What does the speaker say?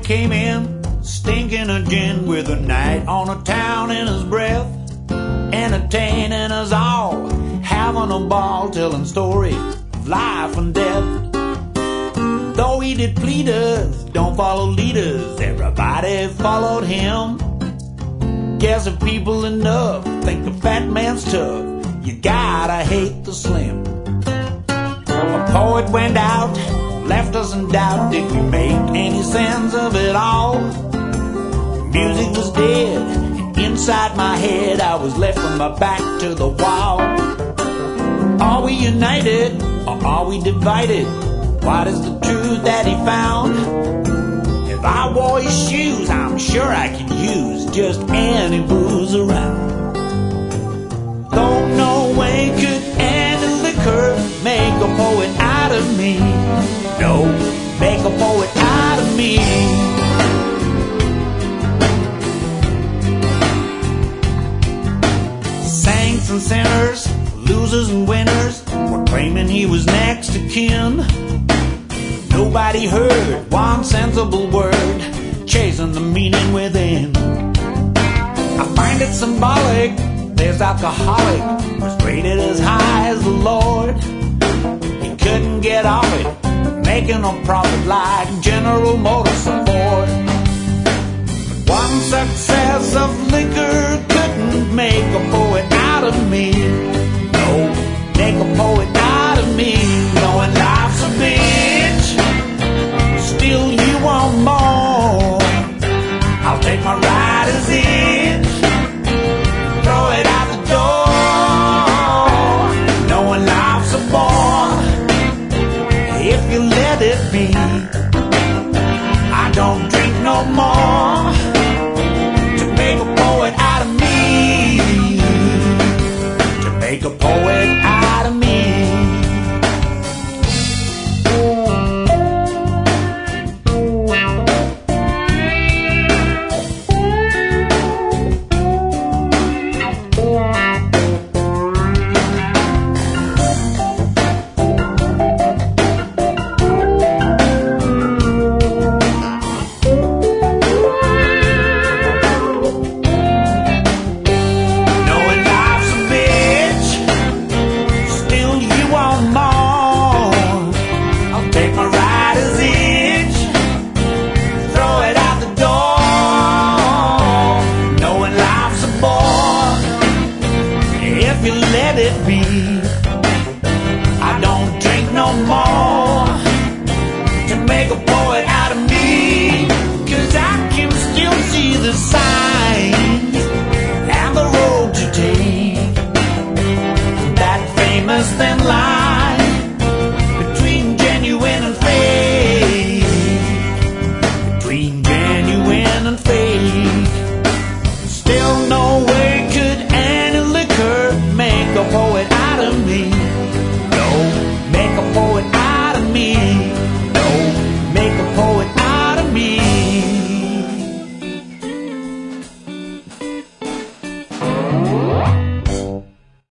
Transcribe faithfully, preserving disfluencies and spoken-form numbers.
came in, stinking a gin with a night on a town in his breath, entertaining us all, having a ball, telling stories of life and death. Though he did plead us, don't follow leaders, everybody followed him. Guess if people enough think the fat man's tough, you gotta hate the slim. A poet went out, left us in doubt, did we make any sense of it all? Music was dead, and inside my head I was left with my back to the wall. Are we united, or are we divided? What is the truth that he found? If I wore his shoes, I'm sure I could use just any booze around. Though no way could any liquor make a poet out of me. No, make a poet out of me. Saints and sinners, losers and winners, were claiming he was next to kin. Nobody heard one sensible word, chasing the meaning within. I find it symbolic, there's alcoholic, was rated as high as the Lord. He couldn't get off it, making a profit like General Motors Ford. But one success of liquor couldn't make a poet out of me. No, make a poet out of me. Knowing life's a bitch, still you want more. I'll take my rider's itch, throw it out the door. Knowing life's a bore, if you let it be. I don't drink no more to make a poet out of me. To make a poet out of me. If you let it be.